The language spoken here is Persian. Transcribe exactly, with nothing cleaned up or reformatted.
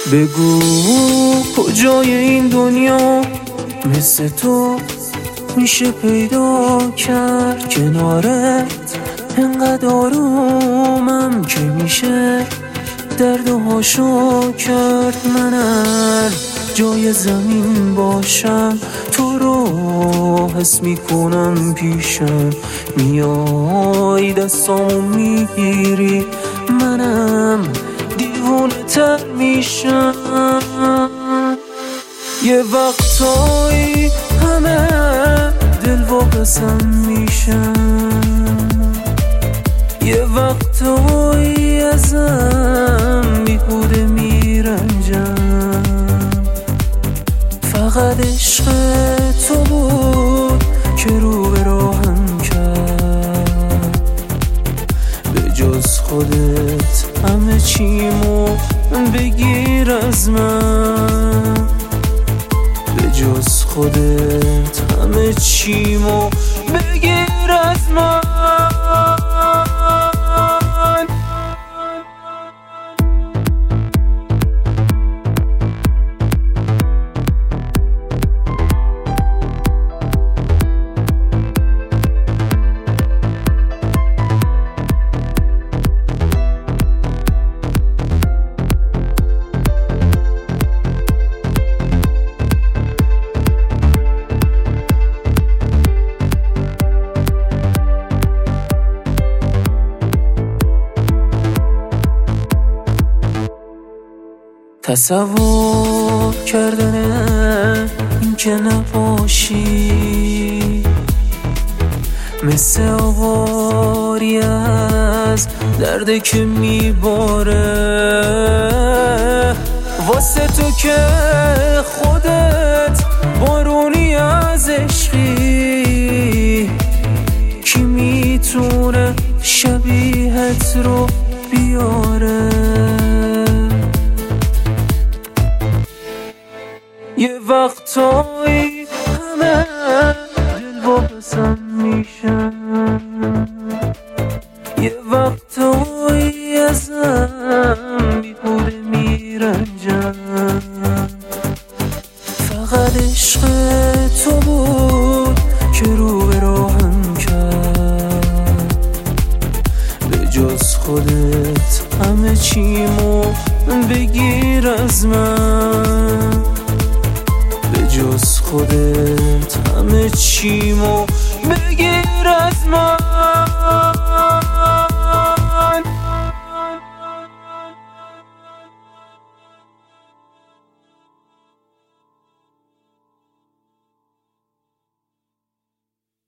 بگو کجای این دنیا مثل تو میشه پیدا کرد، کنارت انقدر آرومم که میشه دردهاشو کرد. من هر جای زمین باشم تو رو حس میکنم، پیشم میای دستامو میگیری، منم دیوونه تر میشم. یه وقتایی همه دل واپسم میشم، یه وقتایی ازم بیهوده میرنجم. فقط عشق تو بود که رو به راهم کرد، به جز خودت همه چیمو بگیر از من، به جز خودت همه چیمو بگیر از من. تصور کردن این که نباشی مثل آواری از درده که میباره، واسه تو که خودت بارونی از عشقی، کی میتونه شبیهت رو بیاره. یه وقتایی همه دل واپسم میشن، یه وقتایی ازم بیهوده میرنجم. فقط عشق تو بود که رو به راهم کرد، به جز خودت همه چیمو بگیر از من، به جز خودت همه چیمو